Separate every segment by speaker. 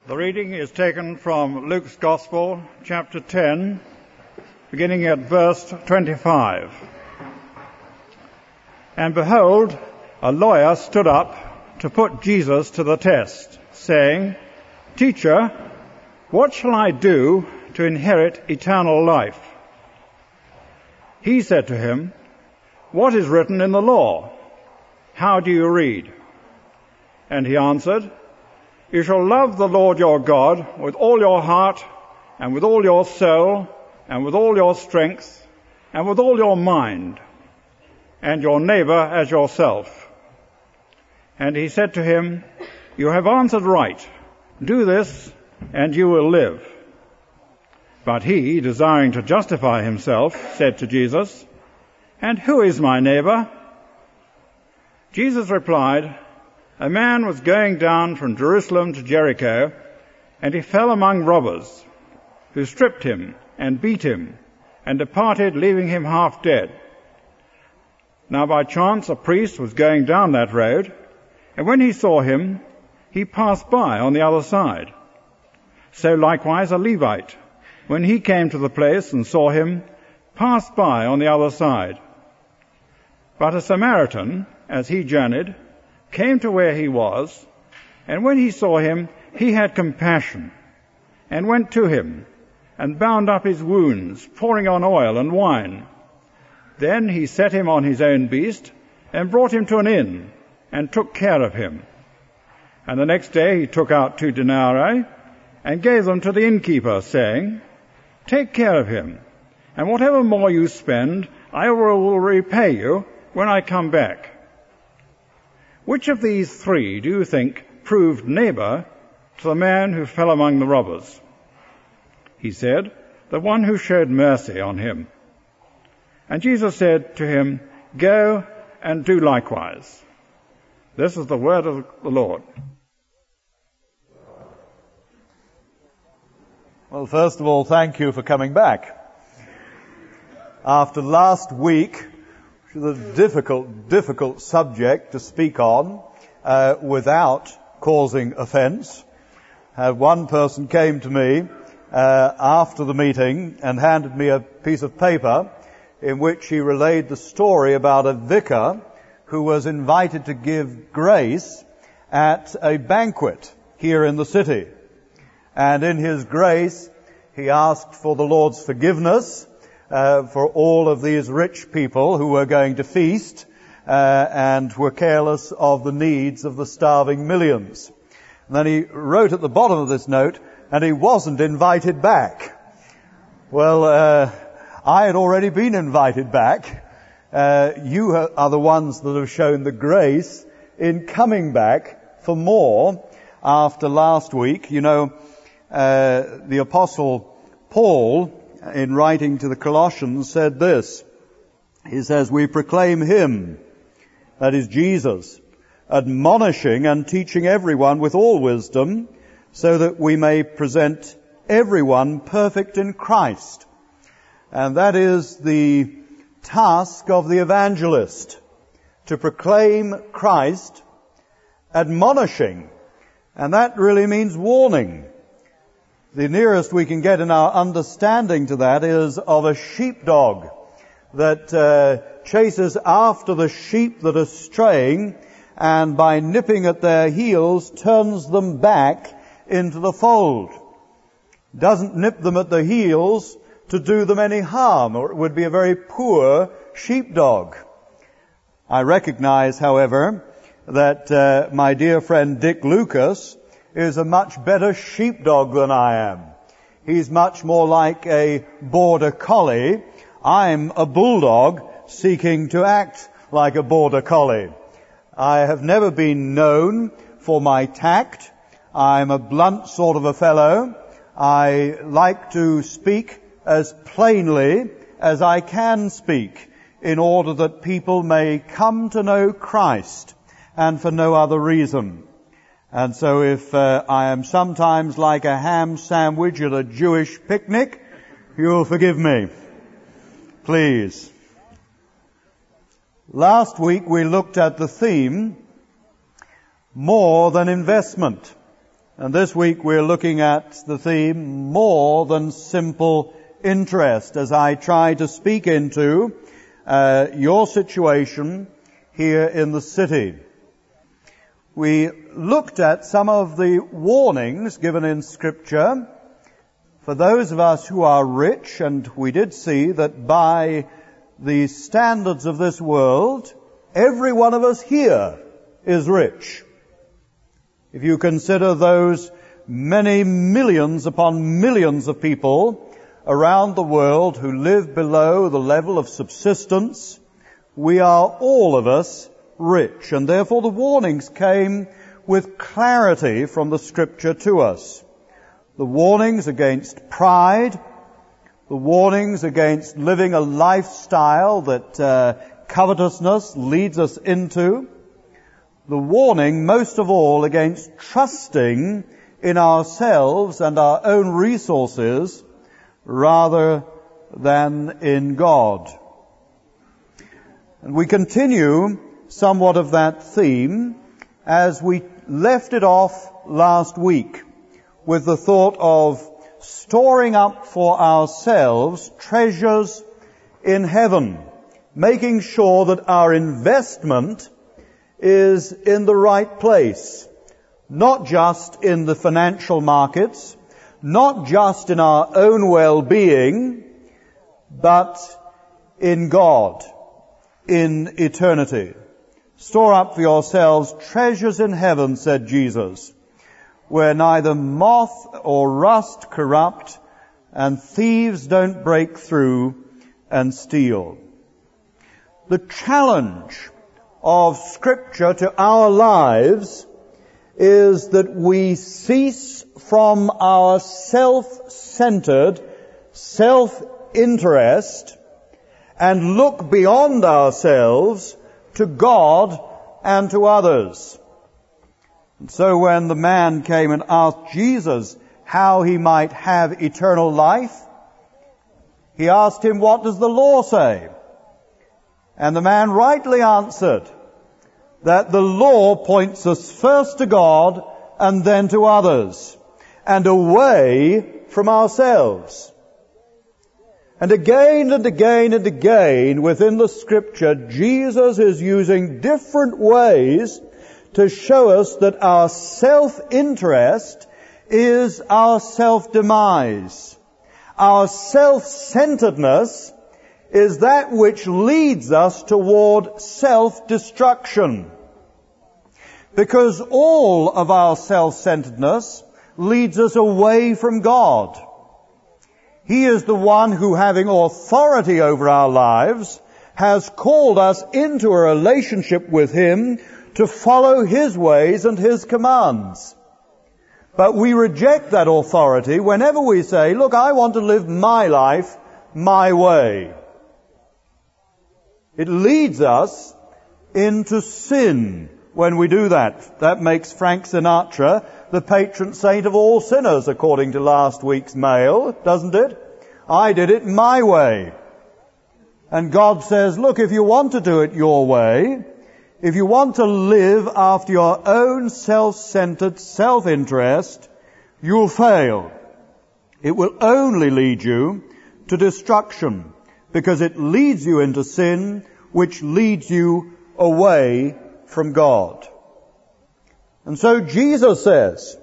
Speaker 1: The reading is taken from Luke's Gospel, chapter 10, beginning at verse 25. And behold, a lawyer stood up to put Jesus to the test, saying, "Teacher, what shall I do to inherit eternal life?" He said to him, "What is written in the law? How do you read?" And he answered, "You shall love the Lord your God with all your heart, and with all your soul, and with all your strength, and with all your mind, and your neighbor as yourself." And he said to him, "You have answered right. Do this, and you will live." But he, desiring to justify himself, said to Jesus, "And who is my neighbor?" Jesus replied, "A man was going down from Jerusalem to Jericho, and he fell among robbers, who stripped him and beat him, and departed, leaving him half dead. Now by chance a priest was going down that road, and when he saw him, he passed by on the other side. So likewise a Levite, when he came to the place and saw him, passed by on the other side. But a Samaritan, as he journeyed, came to where he was, and when he saw him, he had compassion, and went to him, and bound up his wounds, pouring on oil and wine. Then he set him on his own beast, and brought him to an inn, and took care of him. And the next day he took out 2 denarii, and gave them to the innkeeper, saying, 'Take care of him, and whatever more you spend, I will repay you when I come back.' Which of these 3 do you think proved neighbor to the man who fell among the robbers?" He said, "The one who showed mercy on him." And Jesus said to him, "Go and do likewise." This is the word of the Lord.
Speaker 2: Well, first of all, thank you for coming back. After last week, which is a difficult subject to speak on without causing offence, one person came to me after the meeting and handed me a piece of paper in which he relayed the story about a vicar who was invited to give grace at a banquet here in the city. And in his grace, he asked for the Lord's forgiveness for all of these rich people who were going to feast and were careless of the needs of the starving millions. And then he wrote at the bottom of this note, and he wasn't invited back. Well, I had already been invited back. You are the ones that have shown the grace in coming back for more after last week. You know, the Apostle Paul, in writing to the Colossians, said this. He says, "We proclaim him," that is Jesus, "admonishing and teaching everyone with all wisdom, so that we may present everyone perfect in Christ." And that is the task of the evangelist, to proclaim Christ, admonishing. And that really means warning. The nearest we can get in our understanding to that is of a sheepdog that chases after the sheep that are straying, and by nipping at their heels turns them back into the fold. Doesn't nip them at the heels to do them any harm, or it would be a very poor sheepdog. I recognize, however, that my dear friend Dick Lucas is a much better sheepdog than I am. He's much more like a border collie. I'm a bulldog seeking to act like a border collie. I have never been known for my tact. I'm a blunt sort of a fellow. I like to speak as plainly as I can speak in order that people may come to know Christ and for no other reason. And so if I am sometimes like a ham sandwich at a Jewish picnic, you'll forgive me. Please. Last week we looked at the theme, more than investment. And this week we're looking at the theme, more than simple interest, as I try to speak into your situation here in the city. We looked at some of the warnings given in Scripture for those of us who are rich, and we did see that by the standards of this world, every one of us here is rich. If you consider those many millions upon millions of people around the world who live below the level of subsistence, we are all of us rich. And therefore the warnings came with clarity from the Scripture to us. The warnings against pride, the warnings against living a lifestyle that covetousness leads us into, the warning most of all against trusting in ourselves and our own resources rather than in God. And we continue somewhat of that theme as we left it off last week with the thought of storing up for ourselves treasures in heaven, making sure that our investment is in the right place, not just in the financial markets, not just in our own well-being, but in God, in eternity. Store up for yourselves treasures in heaven, said Jesus, where neither moth or rust corrupt, and thieves don't break through and steal. The challenge of Scripture to our lives is that we cease from our self-centered self-interest and look beyond ourselves to God and to others. And so when the man came and asked Jesus how he might have eternal life, he asked him, "What does the law say?" And the man rightly answered that the law points us first to God and then to others, and away from ourselves. And again and again and again within the Scripture, Jesus is using different ways to show us that our self-interest is our self-demise. Our self-centeredness is that which leads us toward self-destruction. Because all of our self-centeredness leads us away from God. He is the one who, having authority over our lives, has called us into a relationship with Him to follow His ways and His commands. But we reject that authority whenever we say, "Look, I want to live my life my way." It leads us into sin when we do that. That makes Frank Sinatra the patron saint of all sinners, according to last week's mail, doesn't it? I did it my way. And God says, look, if you want to do it your way, if you want to live after your own self-centered self-interest, you'll fail. It will only lead you to destruction, because it leads you into sin, which leads you away from God. And so Jesus says,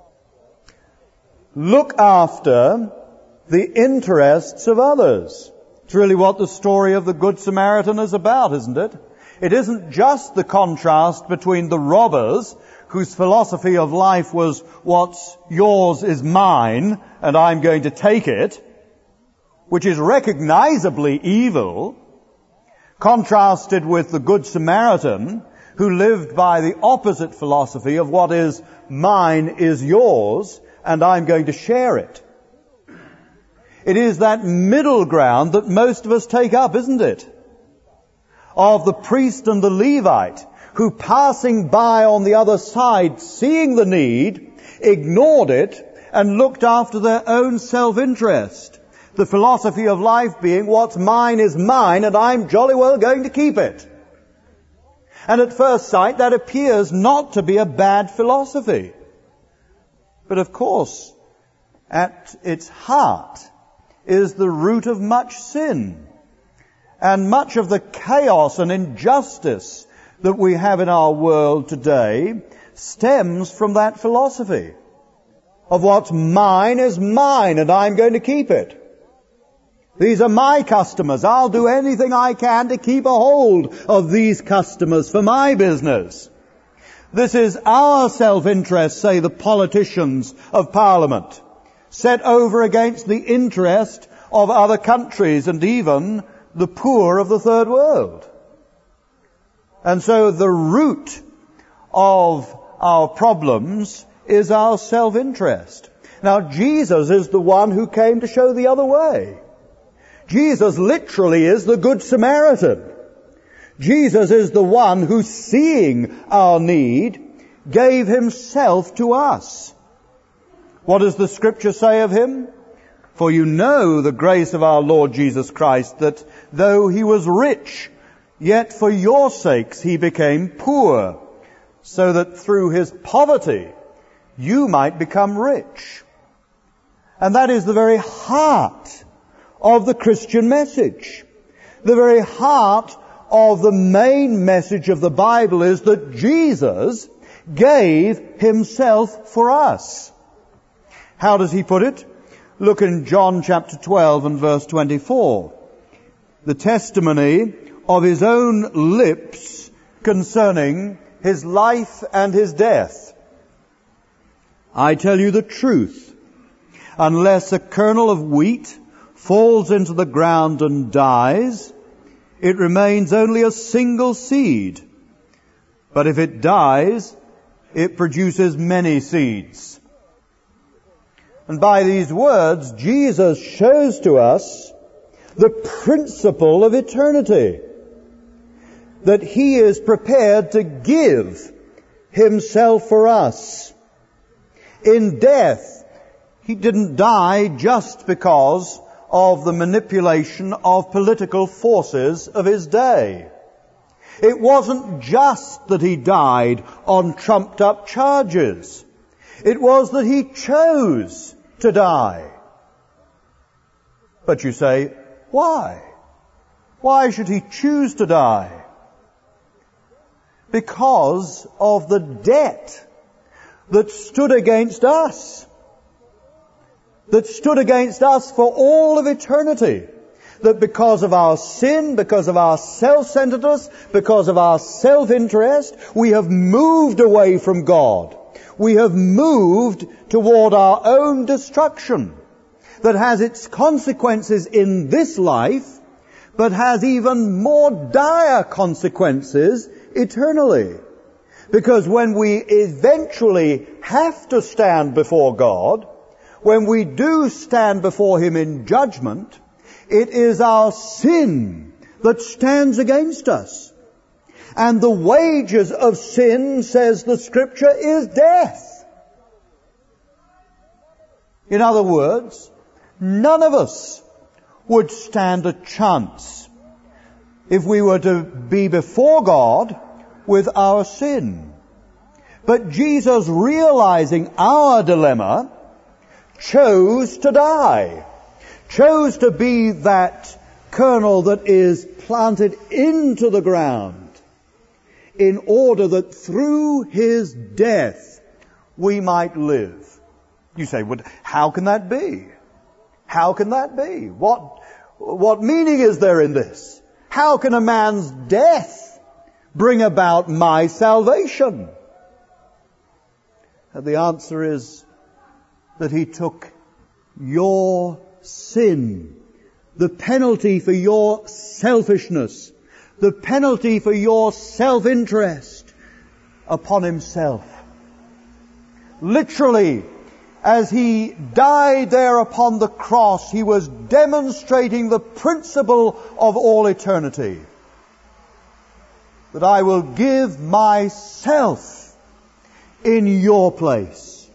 Speaker 2: look after the interests of others. It's really what the story of the Good Samaritan is about, isn't it? It isn't just the contrast between the robbers, whose philosophy of life was, what's yours is mine, and I'm going to take it, which is recognizably evil, contrasted with the Good Samaritan, who lived by the opposite philosophy of what is mine is yours, and I'm going to share it. It is that middle ground that most of us take up, isn't it? Of the priest and the Levite, who passing by on the other side, seeing the need, ignored it and looked after their own self-interest. The philosophy of life being, what's mine is mine, and I'm jolly well going to keep it. And at first sight, that appears not to be a bad philosophy. But of course, at its heart is the root of much sin. And much of the chaos and injustice that we have in our world today stems from that philosophy of what's mine is mine and I'm going to keep it. These are my customers. I'll do anything I can to keep a hold of these customers for my business. This is our self-interest, say the politicians of Parliament, set over against the interest of other countries and even the poor of the third world. And so the root of our problems is our self-interest. Now, Jesus is the one who came to show the other way. Jesus literally is the Good Samaritan. Jesus is the one who, seeing our need, gave himself to us. What does the Scripture say of him? For you know the grace of our Lord Jesus Christ, that though he was rich, yet for your sakes he became poor, so that through his poverty you might become rich. And that is the very heart of the Christian message. The very heart of the main message of the Bible is that Jesus gave himself for us. How does he put it? Look in John chapter 12 and verse 24. The testimony of his own lips concerning his life and his death. I tell you the truth, unless a kernel of wheat falls into the ground and dies, it remains only a single seed. But if it dies, it produces many seeds. And by these words, Jesus shows to us the principle of eternity, that he is prepared to give himself for us. In death, he didn't die just because of the manipulation of political forces of his day. It wasn't just that he died on trumped up charges. It was that he chose to die. But you say, why? Why should he choose to die? Because of the debt that stood against us. That stood against us for all of eternity. That because of our sin, because of our self-centeredness, because of our self-interest, we have moved away from God. We have moved toward our own destruction that has its consequences in this life, but has even more dire consequences eternally. Because when we eventually have to stand before God, when we do stand before him in judgment, it is our sin that stands against us. And the wages of sin, says the Scripture, is death. In other words, none of us would stand a chance if we were to be before God with our sin. But Jesus, realizing our dilemma, chose to die, chose to be that kernel that is planted into the ground, in order that through his death we might live. You say, well, how can that be? How can that be? What meaning is there in this? How can a man's death bring about my salvation? And the answer is that he took your sin, the penalty for your selfishness, the penalty for your self-interest upon himself. Literally, as he died there upon the cross, he was demonstrating the principle of all eternity. That I will give myself in your place.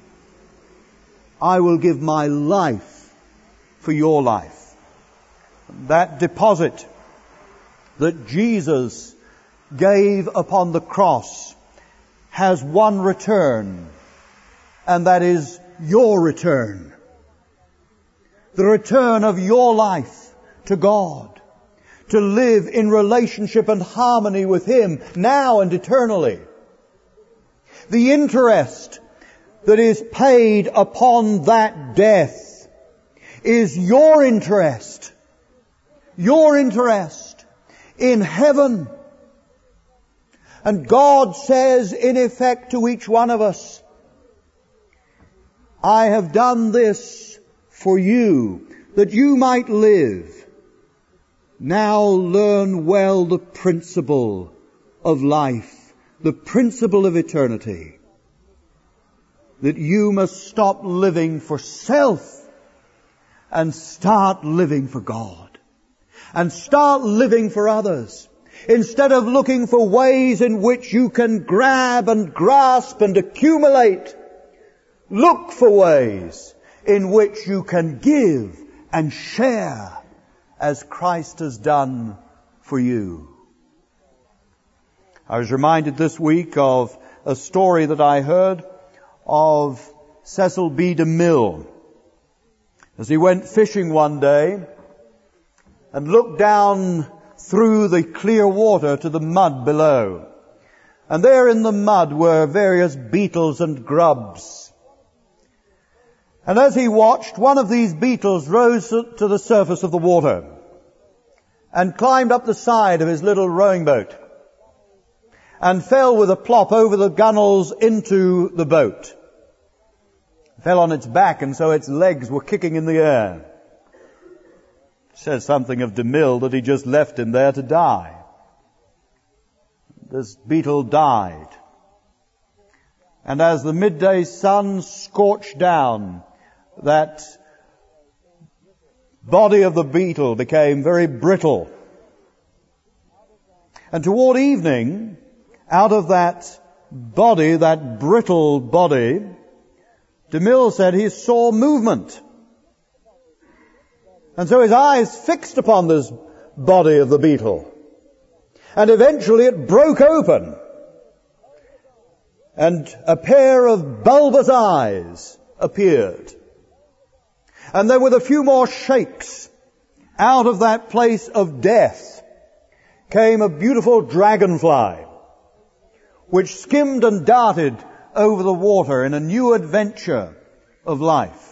Speaker 2: I will give my life for your life. That deposit that Jesus gave upon the cross has one return, and that is your return. The return of your life to God, to live in relationship and harmony with Him now and eternally. The interest that is paid upon that death is your interest in heaven. And God says in effect to each one of us, I have done this for you, that you might live. Now learn well the principle of life, the principle of eternity, that you must stop living for self and start living for God, and start living for others. Instead of looking for ways in which you can grab and grasp and accumulate, look for ways in which you can give and share as Christ has done for you. I was reminded this week of a story that I heard of Cecil B. DeMille as he went fishing one day and looked down through the clear water to the mud below. And there in the mud were various beetles and grubs. And as he watched, one of these beetles rose to the surface of the water and climbed up the side of his little rowing boat and fell with a plop over the gunwales into the boat. Fell on its back, and so its legs were kicking in the air. It says something of DeMille that he just left him there to die. This beetle died. And as the midday sun scorched down, that body of the beetle became very brittle. And toward evening, out of that body, that brittle body, DeMille said he saw movement. And so his eyes fixed upon this body of the beetle. And eventually it broke open. And a pair of bulbous eyes appeared. And then with a few more shakes, out of that place of death came a beautiful dragonfly, which skimmed and darted over the water in a new adventure of life.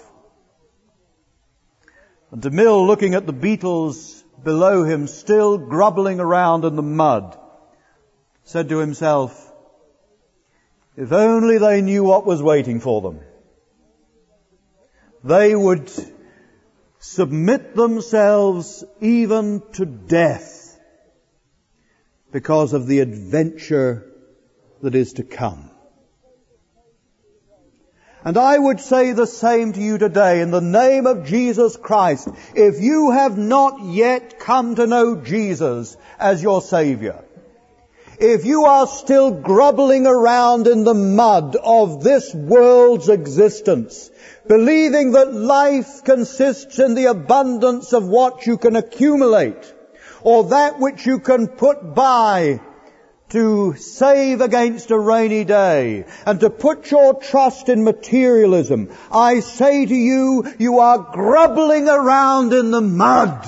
Speaker 2: And DeMille, looking at the beetles below him, still grubbling around in the mud, said to himself, if only they knew what was waiting for them. They would submit themselves even to death because of the adventure that is to come. And I would say the same to you today in the name of Jesus Christ. If you have not yet come to know Jesus as your Savior, if you are still grubbling around in the mud of this world's existence, believing that life consists in the abundance of what you can accumulate, or that which you can put by to save against a rainy day, and to put your trust in materialism, I say to you, you are grubbling around in the mud.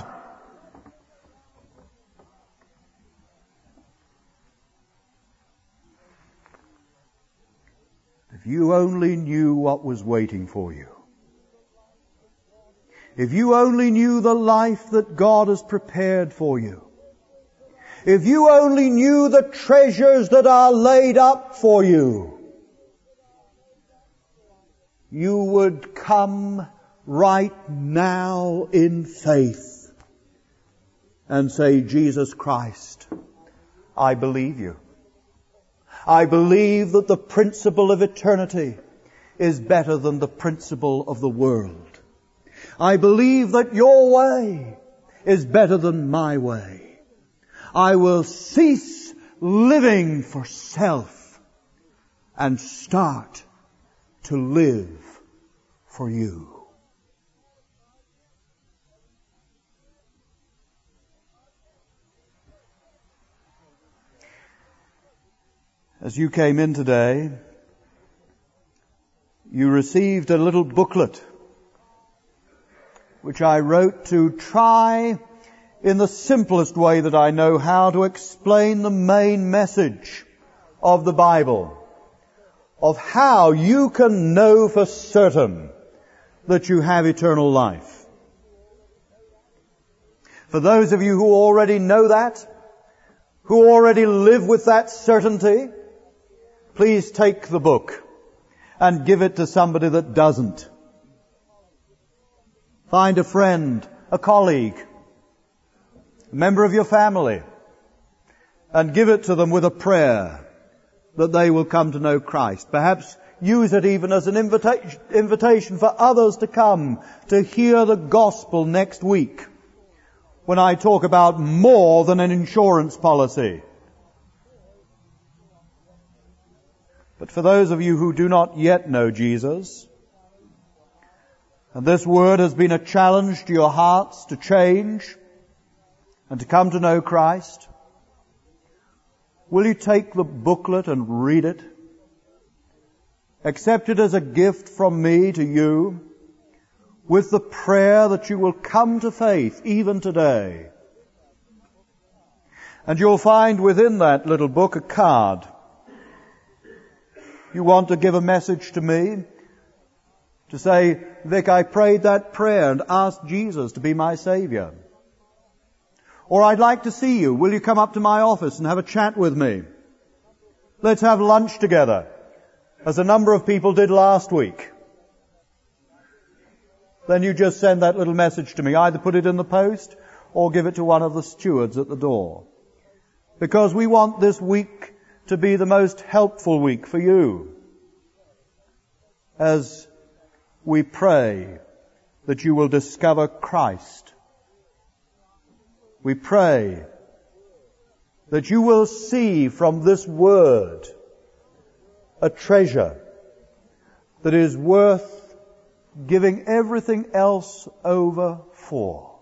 Speaker 2: If you only knew what was waiting for you, if you only knew the life that God has prepared for you, if you only knew the treasures that are laid up for you, you would come right now in faith and say, Jesus Christ, I believe you. I believe that the principle of eternity is better than the principle of the world. I believe that your way is better than my way. I will cease living for self and start to live for you. As you came in today, you received a little booklet which I wrote to try in the simplest way that I know how to explain the main message of the Bible, of how you can know for certain that you have eternal life. For those of you who already know that, who already live with that certainty, please take the book and give it to somebody that doesn't. Find a friend, a colleague, a member of your family, and give it to them with a prayer that they will come to know Christ. Perhaps use it even as an invitation for others to come to hear the gospel next week when I talk about more than an insurance policy. But for those of you who do not yet know Jesus, and this word has been a challenge to your hearts to change and to come to know Christ, will you take the booklet and read it? Accept it as a gift from me to you, with the prayer that you will come to faith even today. And you'll find within that little book a card. You want to give a message to me, to say, Vic, I prayed that prayer and asked Jesus to be my Savior. Or I'd like to see you. Will you come up to my office and have a chat with me? Let's have lunch together, as a number of people did last week. Then you just send that little message to me. Either put it in the post or give it to one of the stewards at the door. Because we want this week to be the most helpful week for you, as we pray that you will discover Christ. We pray that you will see from this word a treasure that is worth giving everything else over for.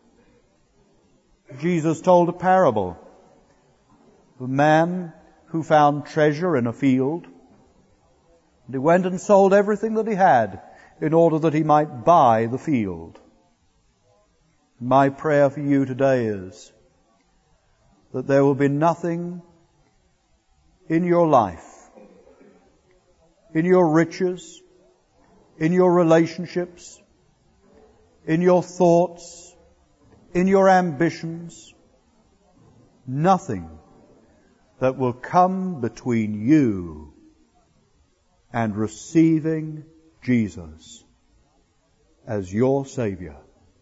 Speaker 2: Jesus told a parable of a man who found treasure in a field, and he went and sold everything that he had in order that he might buy the field. My prayer for you today is that there will be nothing in your life, in your riches, in your relationships, in your thoughts, in your ambitions, nothing that will come between you and receiving Jesus as your Savior,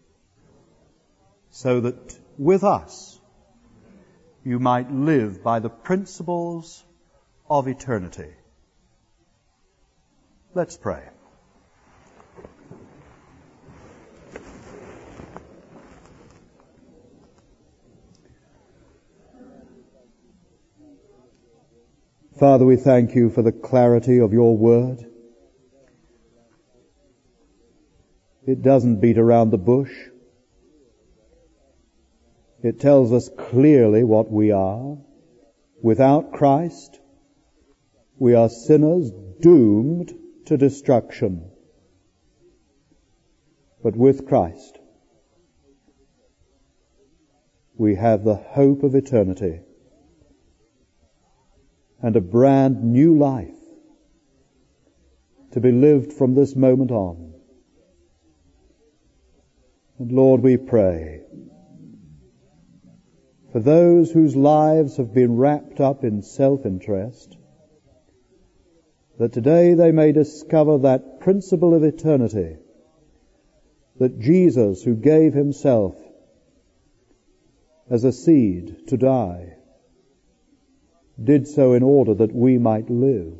Speaker 2: so that with us you might live by the principles of eternity. Let's pray. Father, we thank you for the clarity of your word. It doesn't beat around the bush. It tells us clearly what we are. Without Christ, we are sinners doomed to destruction. But with Christ, we have the hope of eternity and a brand new life to be lived from this moment on. And Lord, we pray for those whose lives have been wrapped up in self-interest, that today they may discover that principle of eternity, that Jesus, who gave himself as a seed to die, did so in order that we might live.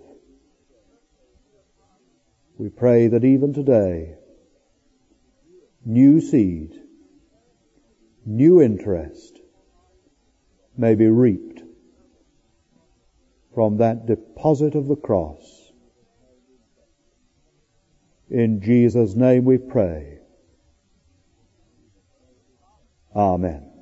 Speaker 2: We pray that even today, new seed, new interest may be reaped from that deposit of the cross. In Jesus' name we pray. Amen.